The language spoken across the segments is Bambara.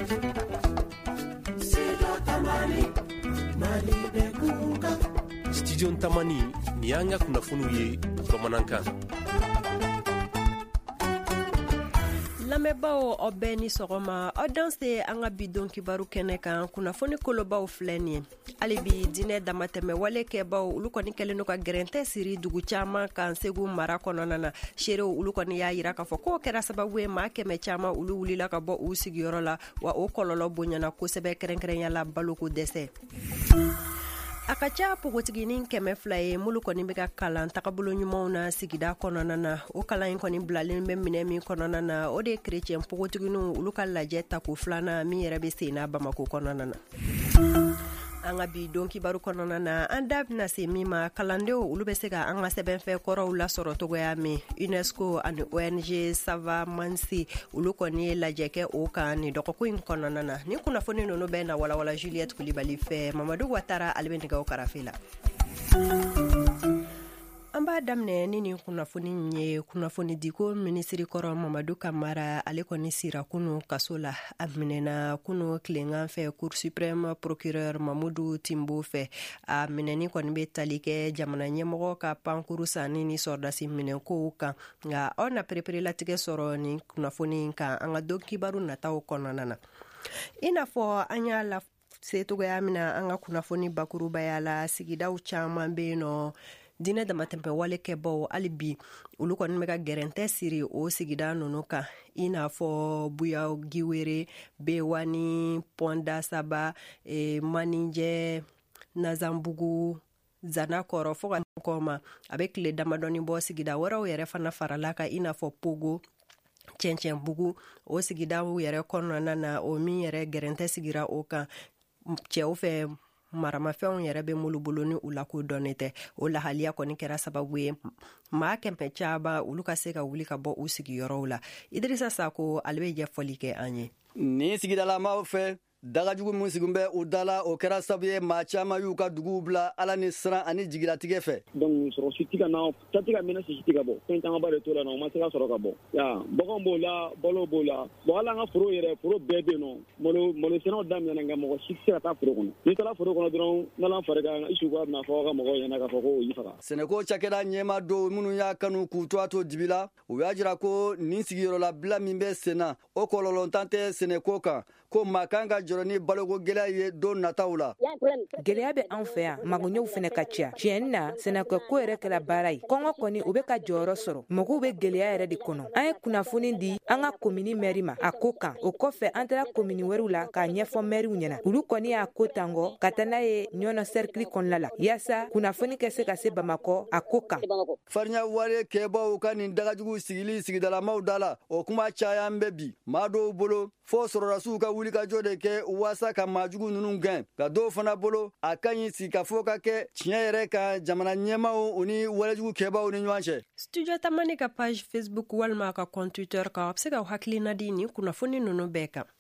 Studio Tamani ni yanga kunnafoniw ye bamanankan. Lamɛnbaaw aw bɛɛ ni sɔgɔma aw danse an ka bidon kibaru kɛnɛ kan kunnafoni kolobaw filɛ nin ye hali bi diinɛ damatɛmɛ wale kɛbaw olu kɔni kɛlen do ka gɛrɛntɛ siri dugu caman kan Segu mara kɔnɔna na seerew olu kɔni y'a yira k'a fɔ k'o kɛra sababu ye maa kɛmɛ caman olu wulila ka bɔ u sigiyɔrɔ la wa o kɔlɔlɔ bonyana kosɛbɛ kɛrɛnkɛrɛnyala baloko dɛsɛ. A ka ca pogotiginin 200 ye mulu kɔni bɛ ka kalan tagabolo ɲumanw na sigida kɔnɔna na o kalan in kɔni bilalen bɛ minɛ min kɔnɔna na o de ye chrétien pogotiginiw olu ka lajɛ tako filanan min yɛrɛ bɛ sen na Bamako kɔnɔna na. An ka bi don kibaru kɔnɔna na an da bɛna se min ma kalandenw olu bɛ se ka an ka sɛbɛnfɛ kɔrɔw lasɔrɔ togoya min UNESCO ani ONG Sava Mansi olu kɔni ye lajɛ kɛ o kan ni dɔgɔkun in kɔnɔna na ni kunnafoni ninnu bɛ na walawala Juliette Kulibali fɛ Mamadu Watara ale bɛ nɛgɛw karafe la. An b'a daminɛ ni kunnafoni ye kunnafoni diko minisiri kɔrɔ Mamadu Kamara ale kɔni sira kunu kaso la a minɛna kunu tilengan fɛ Cour suprême procureur Mamudu Timbo fɛ a minɛni kɔni bɛ tali kɛ jamana ɲɛmɔgɔ ka pankuru sanni ni sɔrdasi minɛnkow kan nka aw na pereperelatigɛ sɔrɔ ni kunnafoni kan an ka don kibaru nataw kɔnɔna na i n'a fɔ an y'a la se togoya min na an ka kunnafoni bakurubaya la sigidaw caman bɛ yen nɔ diinɛ damatɛmɛ wale kɛbaw hali bi olu kɔni bɛ ka gɛrɛntɛ siri o sigida ninnu kan i n'a fɔ Buya Giwere Bewa ni Ponda Saba Manijɛ Nazambugu Zanakɔrɔ fo ka kɔma a bɛ tile damadɔni bɔ sigida wɛrɛw yɛrɛ fana farala kan i n'a fɔ Pogo Cɛncɛnbugu o sigidaw yɛrɛ kɔnɔna na o min yɛrɛ gɛrɛntɛ sigira o kan cɛw fɛ maramafɛnw yɛrɛ bɛ mulu bolo ni u la ko dɔnnen tɛ o lahaliya kɔni kɛra sababu ye maa kɛmɛ caman olu ka se ka wuli ka bɔ u sigiyɔrɔw la. Idrissa Sako ale bɛ ɲɛfɔli kɛ an ye. Ni sigidalamaw fɛ dagajugu min sigun bɛ o dala o kɛra sababu ye maa caman y'u ka duguw bila ala ni siran ani jigilatigɛ fɛ. Donc sɔrɔ si tika na tati ka minɛ si tika bɔ fɛn caman ba de to la na o ma se ka sɔrɔ ka bɔ ya baganw b'o la balo b'o la bon ala an ka foro yɛrɛ foro bɛɛ bɛ yen nɔ malo sɛnɛw daminɛna nka mɔgɔ si tɛ se ka taa foro kɔnɔ n'i taara foro kɔnɔ dɔrɔn n'ala fari kan i sugu bɛna fɔ ka mɔgɔw ɲɛna k'a fɔ ko y'i faga. Sɛnɛko cakɛda ɲɛma dɔw minnu y'a kanu k'u to a to dibi la u y'a jira ko nin sigiyɔrɔlabila min bɛ sen na o kɔlɔlɔntan tɛ sɛnɛko kan ko maa kan ka jɔrɔ ni baloko gɛlɛya ye don nataw la. Gɛlɛya bɛ an fɛ yan magoɲɛw fɛnɛ ka ca tiɲɛni na sɛnɛkɛko yɛrɛ kɛra baara ye kɔngɔ kɔni u bɛ ka jɔyɔrɔ sɔrɔ mɔgɔw bɛ gɛlɛya yɛrɛ de kɔnɔ an ye kunnafoni di an ka komini mɛri ma a ko kan o kɔfɛ an taara komini wɛrɛw la k'a ɲɛfɔ mɛriw ɲɛna olu kɔni y'a ko tangɔ ka taa n'a ye ɲɔnɔ cercle kɔnɔna la yaasa kunnafoni ka se ka se Bamakɔ a ko kan. Farinya wale kɛbaw ka nin dagajugu sigili sigidalamaw da la o kuma caya an bɛ bi maa dɔw bolo fo sɔrɔdasiw ka wuli ka jɔ de kɛ waasa ka maajugu ninnu gɛn ka dɔw fana bolo a ka ɲi sigi ka fɔ ka kɛ tiɲɛ yɛrɛ ka jamana ɲɛmaw u ni walejugu kɛbaw ni ɲɔgɔn cɛ. Studio Tamani ka page Facebook walima ka compte Twitter kan a bɛ se ka hakilina di ni kunnafoni ninnu bɛɛ kan.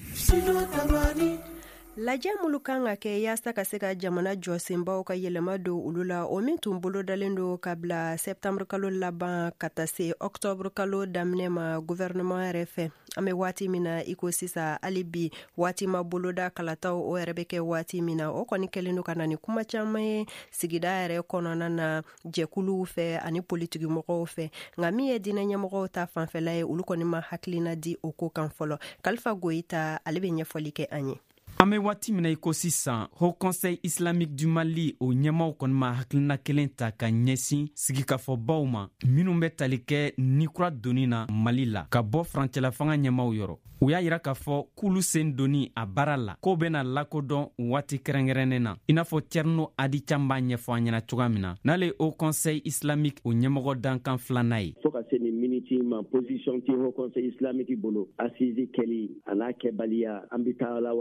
Lajɛ mulu kan ka kɛ yaasa ka se ka jamana jɔsenbaw ka yɛlɛma don olu la o min tun bolodalen do ka bila septembre kalo laban ka taa se octobre kalo daminɛ ma gouvernement yɛrɛ fɛ an bɛ waati min na i ko sisan hali bi waati ma boloda kalataw o yɛrɛ bɛ kɛ waati min na o kɔni kɛlen do ka na ni kuma caman ye sigida yɛrɛ kɔnɔna na jɛkuluw fɛ ani politikimɔgɔw fɛ nka min ye diinɛ ɲɛmɔgɔw ta fanfɛla ye olu kɔni ma hakilina di o ko kan fɔlɔ. Kalifa Goyita ale bɛ ɲɛfɔli kɛ an ye. An bɛ waati min na i ko sisan Haut Conseil Islamique du Mali o ɲɛmaw kɔni ma hakilina kelen ta ka ɲɛsin sigikafɔbaw ma minnu bɛ tali kɛ nikura doni na Mali la ka bɔ farancɛla fanga ɲɛmaw yɔrɔ. U y'a yira k'a fɔ k'ulu sen doni a baara la k'o bɛna lakodɔn waati kɛrɛnkɛrɛnnen na i n'a fɔ Tierno Adi Cam b'a ɲɛfɔ an ɲɛna cogoya min na n'ale Haut Conseil Islamique o ɲɛmɔgɔ dankan filanan ye. Fo ka se ni miniti ma position ti Haut Conseil Islamique bolo assise kɛli a n'a kɛbaliya an bɛ taa la wa an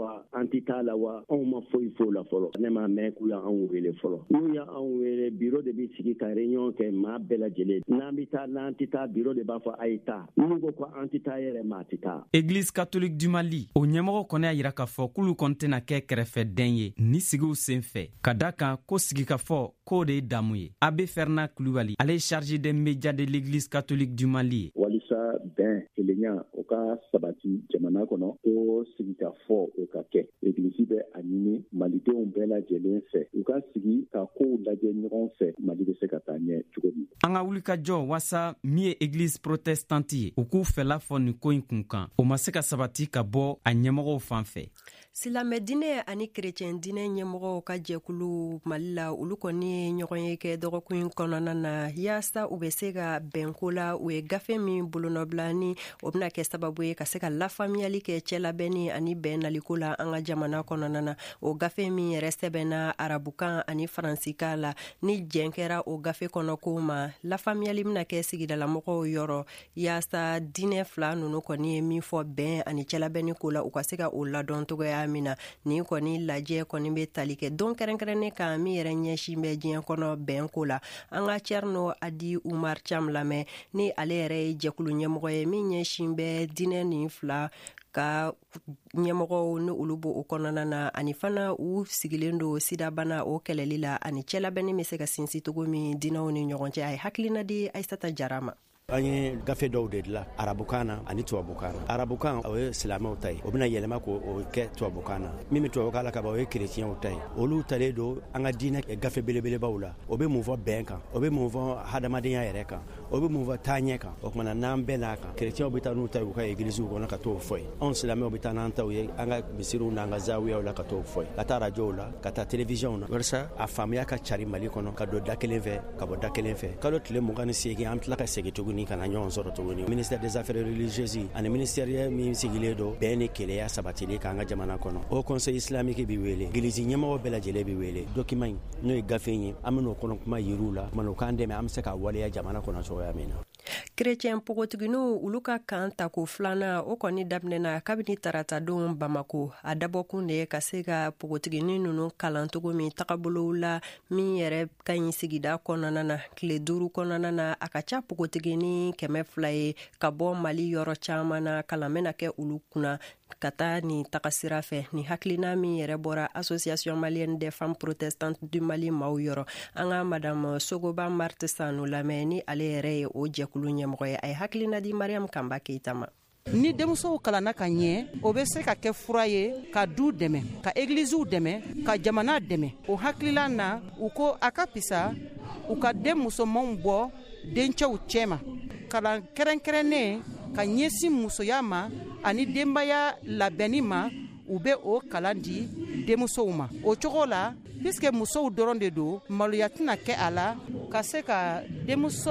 t'a la wa anw ma foyi fo la fɔlɔ ne ma mɛn k'u y'anw wele fɔlɔ n'u y'anw wele bureau de bɛ sigi ka réunion kɛ maa bɛɛ lajɛlen n'an bɛ taa n'an tɛ taa bureau de b'a fɔ a ye taa n'u ko ko an tɛ taa yɛrɛ maa tɛ taa. Église catholique du Mali o ɲɛmɔgɔ kɔni y'a yira k'a fɔ k'olu kɔni tɛna kɛ kɛrɛfɛden ye ni sigiw sen fɛ ka da kan ko sigikafɔ k'o de ye damu ye. Abbé Fernand Kulibali ale est chargé des médias de l'Église catholique du Mali. Walisa bɛn kelenya o ka sabati jamana kɔnɔ ko sigikafɔ o ka kɛ église bɛ a ɲini malidenw bɛɛ lajɛlen fɛ u ka sigi ka kow lajɛ ɲɔgɔn fɛ Mali bɛ se ka taa ɲɛ cogo min. An ka wulikajɔ wasa min ye église protestante ye u k'u fɛla fɔ nin ko in kun kan o ma se ka sabati ka bɔ a ɲɛmɔgɔw fan fɛ. Silamɛ dinɛ ani kerecɛn dinɛ ɲɛmɔgɔw ka jɛkulu Mali la olu kɔni ye ɲɔgɔn ye kɛ dɔgɔkun in kɔnɔna na yaasa u bɛ se ka bɛnko la u ye gafe min bolonɔbila ni o bɛna kɛ sababu ye ka se ka lafaamuyali kɛ cɛlabɛnni ani bɛn naliko la an ka jamana kɔnɔna na o gafe min yɛrɛ sɛbɛnna arabukan ani faransikan la ni jɛn kɛra o gafe kɔnɔ ko ma lafaamuyali bɛna kɛ sigidalamɔgɔw yɔrɔ yaasa dinɛ fila ninnu kɔni ye min fɔ bɛn ani cɛlabɛnni ko la u ka se ka o ladɔn togoya mina ni kɔni lajɛ kɔni bɛ tali kɛ don kɛrɛnkɛrɛnnen kan min yɛrɛ ɲɛsin bɛ diɲɛ kɔnɔ bɛnko la an ka Thierno Adi Umar Cham lamɛn ni ale yɛrɛ ye jɛkulu ɲɛmɔgɔ ye min ɲɛsin bɛ dinɛ nin fila ka ɲɛmɔgɔw ni olu bo o kɔnɔna na ani fana u sigilen do sidabana o kɛlɛli la ani cɛlabɛnni bɛ se ka sinsin cogo min dinɛw ni ɲɔgɔn cɛ a ye hakilina di Aissata Jara ma. An ye gafe dɔw de dilan arabukan na ani tubabukan na. Arabukan o ye silamɛw ta ye o bɛna yɛlɛma k'o kɛ tubabukan na min bɛ tubabukan la ka ban o ye kerecɛnw ta ye olu talen don an ka diinɛ gafe belebelebaw la o bɛ mun fɔ bɛn kan o bɛ mun fɔ hadamadenya yɛrɛ kan o bɛ mun fɔ taaɲɛ kan o tumana n'an bɛɛ n'a kan kerecɛnw bɛ taa n'u ta ye u ka egiliziw kɔnɔ ka t'o fɔ ye anw silamɛw bɛ taa n'an taw ye an ka misiriw n'an ka zawiyaw la ka t'o fɔ ye ka taa radiyow la ka taa télévision na walasa a faamuya ka cari Mali kɔnɔ ka don da kelen fɛ ka bɔ da kelen fɛ kalo tile 28 an tila ka segin tuguni kana ɲɔgɔn sɔrɔ tuguni ministère des affaires religieuses ani ministère min sigilen don bɛn ni keleya sabatili k'an ka jamana kɔnɔ o conseil islamique bi wele église ɲɛmɔgɔ bɛɛ lajɛlen bi wele document n'o ye gafe ye an bɛn'o kɔnɔ kuma yir'u la kuma k'an dɛmɛ an bɛ se ka waleya jamana kɔnɔ cogoya min na. Kerecɛn pogotiginiw olu ka kan ta ko filanan o kɔni daminɛna kabini taratadenw Bamako a dabɔkun de ye ka se ka pogotigini ninnu kalan cogo min tagabolow la min yɛrɛ ka ɲi sigida kɔnɔna na tile 5 kɔnɔna na a ka ca pogotigini 200 ye ka bɔ Mali yɔrɔ caman na kalan bɛna kɛ olu kunna ka taa nin tagasira fɛ ni hakilina min yɛrɛ bɔra Association Malienne des Femmes Protestantes du Mali maaw yɔrɔ an ka Madame Sogoba Marthe Sanu lamɛn ni ale yɛrɛ ye o jɛkulu ɲɛmɔgɔ ye a ye hakilina di Mariam Kamba Keita ma. Ni denmusow kalanna ka ɲɛ o bɛ se ka kɛ fura ye ka du dɛmɛ ka églisew dɛmɛ ka jamana dɛmɛ o hakilila na u ko a ka pisa u ka den musomanw bɔ dencɛw cɛma kalan kɛrɛnkɛrɛnnen ka ɲɛsin musoya ma ani denbaya labɛnni ma u bɛ o kalan di denmusow ma o cogo la puisque musow dɔrɔn de don maloya tɛna kɛ a la ka se ka denmuso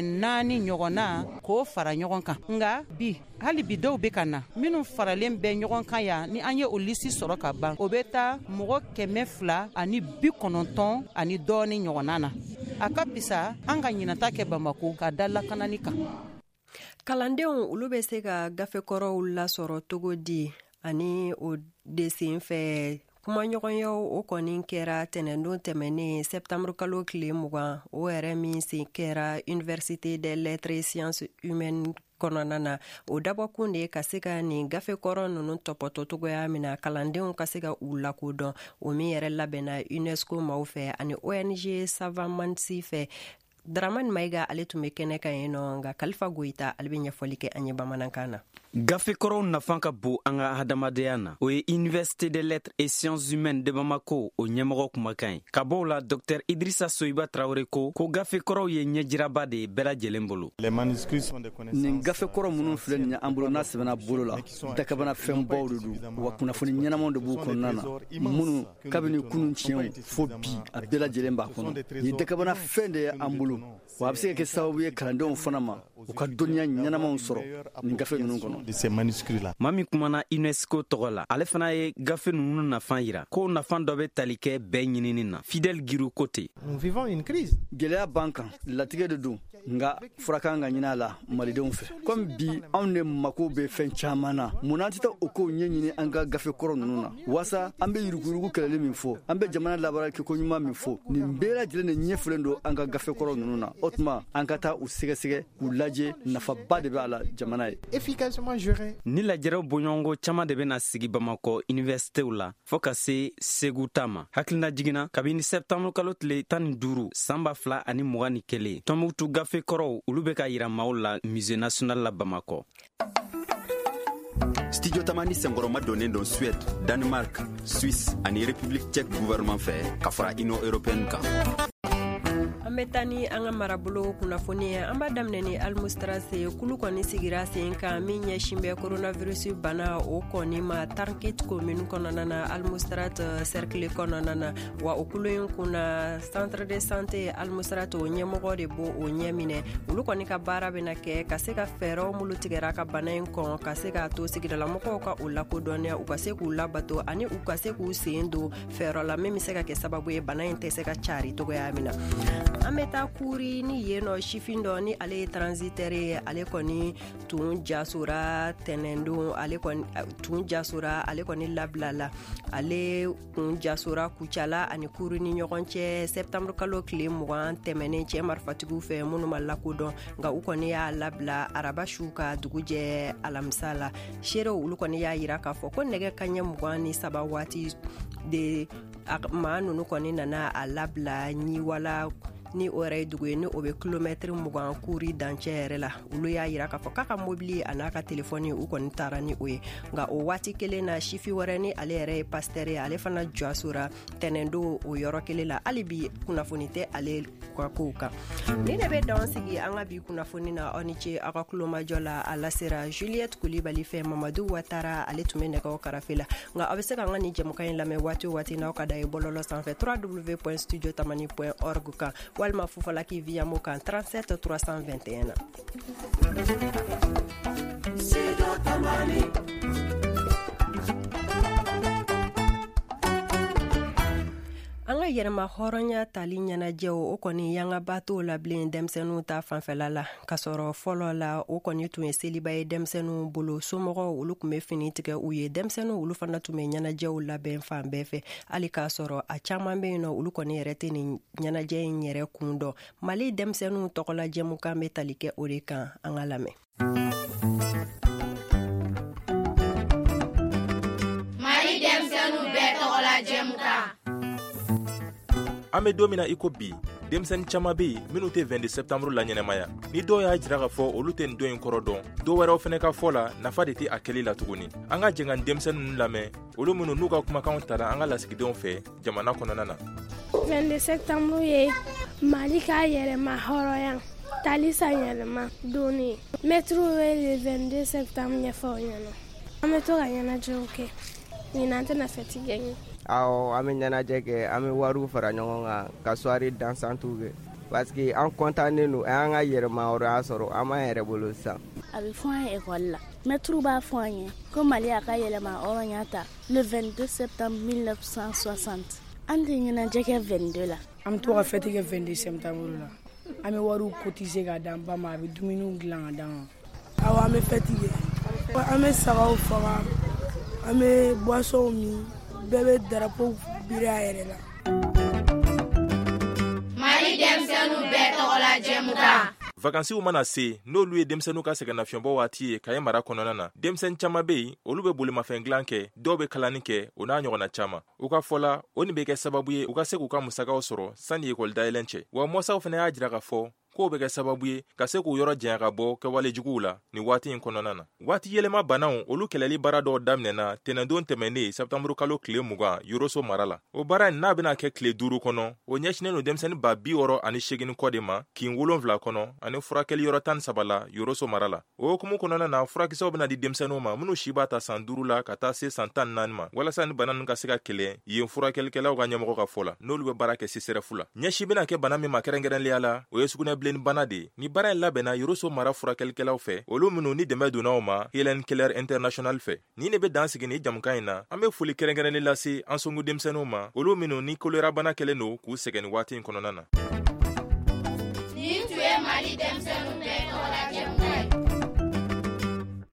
400 ɲɔgɔnna k'o fara ɲɔgɔn kan nka hali bi dɔw bɛ ka na minnu faralen bɛ ɲɔgɔn kan yan ni an ye o lisi sɔrɔ ka ban o bɛ taa mɔgɔ 290 ani dɔɔni ɲɔgɔnna na a ka pisa an ka ɲinata kɛ Bamako ka da lakanani kan. Kalandenw olu bɛ se ka gafekɔrɔw lasɔrɔ togo di ani o de sen fɛ kuma ɲɔgɔnyaw o kɔni kɛra tɛnɛndon tɛmɛnen septembre kalo tile 20 o yɛrɛ min sen kɛra Université des Lettres et Sciences Humaines kɔnɔna na o dabɔkun de ka se ka nin gafekɔrɔ ninnu tɔpɔtɔ togoya min na kalandenw ka se ka u lakodɔn o min yɛrɛ labɛnna UNESCO maaw fɛ ani ONG Savant Mansi fɛ. Dramani Maiga ale tun bɛ kɛnɛ kan yen nɔ nka Kalifa Goyita ale bɛ ɲɛfɔli kɛ an ye bamanankan na. Gafekɔrɔw nafan ka bon an ka hadamadenya na o ye Université des Lettres et Sciences Humaines de Bamako o ɲɛmɔgɔ kumakan ye ka bɔ o la Dr Idrissa Soyiba Traoré ko gafekɔrɔw ye ɲɛjiraba de bɛɛ lajɛlen bolo. Nin gafekɔrɔ minnu filɛ nin ye an bolo n'a sɛbɛnna bolo la dakabana fɛnbaw de don wa kunnafoni ɲɛnamaw de b'u kɔnɔna na minnu kabini kunun tiɲɛw fo bi a bɛɛ lajɛlen b'a kɔnɔ nin dakabana fɛn de ye an bolo wa a bɛ se ka kɛ sababu ye kalandenw fana ma u ka dɔnniya ɲɛnamaw sɔrɔ nin gafe ninnu kɔnɔ. de ces manuscrits-là. Mami kumana UNESCO tɔgɔ la, ale fana ye gafe ninnu nafan yira ko nafan dɔ bɛ tali kɛ bɛɛ ɲinini na. Fidèle Giroux Kote. Nous vivons une crise. Gɛlɛya b'an kan, latigɛ de don, nga fura kan ka ɲini a la malidenw fɛ. Comme bi anw de mako bɛ fɛn caman na, mun an tɛ taa o kow ɲɛɲini an ka gafe kɔrɔ ninnu na. Wasa an bɛ yuruguyurugu kɛlɛli min fɔ, an bɛ jamana labaara kɛko ɲuman min fɔ, nin bɛɛ lajɛlen de ɲɛfilen don an ka gafe kɔrɔ ninnu na. O tuma an ka taa u sɛgɛsɛgɛ k'u lajɛ nafaba de bɛ a la jamana ye. Efficacement géré. Ni lajɛrɛw bɔɲɔgɔnko caman de bɛna sigi Bamakɔ universitéw la fɔ ka se Segu ta ma. Hakilina jiginna kabini septembre kalo tile 15 san 2021. Tɔnbukutu gafe kɔrɔw olu bɛ ka yira maaw la Musée national la Bamakɔ. Studio Tamani senkɔrɔma donnen don Suède, Danemark, Suisse ani République tchèque gouvernement fɛ ka fara Union européenne kan. An bɛ taa ni an ka marabolo kunnafoni ye. An b'a daminɛ ni Almustrase kulu kɔni sigira sen kan min ɲɛsin bɛ coronavirus bana o kɔni ma Tarkit commune kɔnɔna na Almustrat cercle kɔnɔna na wa o kulu in kunna centre de santé Almustrat o ɲɛmɔgɔ de bo o ɲɛ minɛ. Olu kɔni ka baara bɛna kɛ ka se ka fɛɛrɛw mulu tigɛra ka bana in kɔn ka se ka to sigidalamɔgɔw ka o lakodɔnniya u ka se k'u labato ani u ka se k'u sen don fɛɛrɛ la min bɛ se ka kɛ sababu ye bana in tɛ se ka cari togoya min na. An bɛ taa kuri ni yen nɔ sifin dɔ ni ale ye transitaire ye ale kɔni tun jasora tɛnɛndon ale kɔni labilala ale kun jasora kucala ani kuri ni ɲɔgɔn cɛ septembre kalo tile 20 tɛmɛnen cɛ marifatigiw fɛ minnu ma lakodɔn nka u kɔni y'a labila araba su ka dugujɛ alamisa la seerew olu kɔni y'a yira k'a fɔ ko nɛgɛ kaɲɛ 23 waati de maa ninnu kɔni nana a labila ɲiwala ni o yɛrɛ ye dugu ye ni o bɛ kilomɛtiri 20 kuri dancɛ yɛrɛ la olu y'a yira k'a fɔ k'a ka mobili a n'a ka telefɔni u kɔni taara ni o ye nka o waati kelen na sifi wɛrɛ ni ale yɛrɛ ye pasitɛri ye ale fana jasora tɛnɛndo o yɔrɔ kelen la hali bi kunnafoni tɛ ale ka kow kan ni de bɛ dan sigi an ka bi kunnafoni na aw ni ce aw ka kulomajɔ la a lasera Juliette Kulibali fɛ Mamadu Watara ale tun bɛ nɛgɛw karafe la nka aw bɛ se ka an ka nin jɛmukan in lamɛn waati o waati n'aw ka da ye bɔlɔlɔ sanfɛ www.studiotamani.org kan walma fufalaki via mo kan 37 321 na. An ka yɛrɛma hɔrɔnya tali ɲɛnajɛw o kɔni yanga bato la bilen denmisɛnninw ta fanfɛla la ka sɔrɔ fɔlɔ la o kɔni tun ye seliba ye denmisɛnninw bolo somɔgɔw olu tun bɛ fini tigɛ u ye denmisɛnninw olu fana tun bɛ ɲɛnajɛw labɛn fan bɛɛ fɛ hali k'a sɔrɔ a caman bɛ yen nɔ olu kɔni yɛrɛ tɛ nin ɲɛnajɛ in yɛrɛ kun dɔn Mali denmisɛnninw tɔgɔla jɛmukan bɛ tali kɛ o de kan an ka lamɛn. Mali denmisɛnninw bɛɛ tɔgɔla jɛmukan. An bɛ don min na i ko bi denmisɛnnin caman bɛ yen minnu tɛ 20 septembre la ɲɛnamaya ni dɔw y'a jira k'a fɔ olu tɛ nin don in kɔrɔ dɔn dɔw wɛrɛw fana ka fɔ la nafa de tɛ a kɛli la tuguni an ka jɛn ka denmisɛnnin ninnu lamɛn olu minnu n'u ka kumakanw tara an ka lasigidenw fɛ jamana kɔnɔna na 22 septembre ye Mali ka yɛrɛma hɔrɔnya talisa yɛlɛma donni mɛtiriw bɛ le 22 septembre ɲɛfɔ ɲɛna an bɛ to ka ɲɛnajɛw kɛ ɲinan tɛna fɛti gɛɲɛ Awɔ an bɛ ɲɛnajɛ kɛ an bɛ wariw fara ɲɔgɔn kan ka soirée dansante kɛ parce que an contannen don an ka yɛrɛma hɔrɔnya sɔrɔ an b'an yɛrɛ bolo sisan a bɛ fɔ an ye école la maître b'a fɔ an ye ko Mali y'a ka yɛlɛma hɔrɔnya ta le 22 septembre 1960 an tɛ ɲɛnajɛ kɛ 22 la an bɛ to ka fête kɛ 22 septembre la an bɛ wariw cotiser ka d'an ba ma a bɛ dumuniw dilan ka d'an ma awɔ an bɛ fête kɛ an bɛ sagaw faga an bɛ boissonw min bɛɛ bɛ drapeau biri a yɛrɛ la Mali denmisɛnninw bɛɛ tɔgɔla jɛmukan. Vacances mana se n'olu ye denmisɛnninw ka sɛgɛnnafiɲɛbɔ waati ye Kaye mara kɔnɔna na denmisɛnnin caman bɛ yen olu bɛ bolimafɛn dilan kɛ dɔw bɛ kalanni kɛ o n'a ɲɔgɔnna caman u ka fɔ la o nin bɛ kɛ sababu ye u ka se k'u ka musakaw sɔrɔ sanni ekɔli dayɛlɛn cɛ wa mɔsaw fana y'a jira k'a fɔ k'o bɛ kɛ sababu ye ka se k'u yɔrɔ janya ka bɔ kɛwale juguw la nin waati in kɔnɔna na waati yɛlɛma banaw olu kɛlɛli baara dɔw daminɛna tɛnɛndon tɛmɛnen septembre kalo tile 20 Yoroso mara la o baara in n'a bɛna kɛ tile 5 kɔnɔ o ɲɛsinen don denmisɛnnin 68 kɔ de ma kin 7 kɔnɔ ani furakɛli yɔrɔ 13 la Yoroso mara la o hukumu kɔnɔna na furakisɛw bɛna di denmisɛnninw ma minnu si b'a ta san 5 la ka taa se san 14 ma walasa ni bana ninnu ka se ka kɛlɛ yen furakɛlikɛlaw ka ɲɛmɔgɔ ka fɔ la n'olu bɛ baara kɛ CSRF la ɲɛsi bɛna kɛ bana min ma kɛrɛnkɛrɛnliya la o ye sugunɛbilen bilen bana de ni bara in labɛnna yoroso mara furakɛlikɛlaw fɛ olu minnu ni dɛmɛ donnaw ma Helen Keller International fɛ ni ne be dan sigi ni jamukan in na an be foli kɛrɛnkɛrɛnnen lase an songu denmisɛnninw ma olu minnu ni kolera bana kɛlen do k'u sɛgɛn ni waati in kɔnɔna na.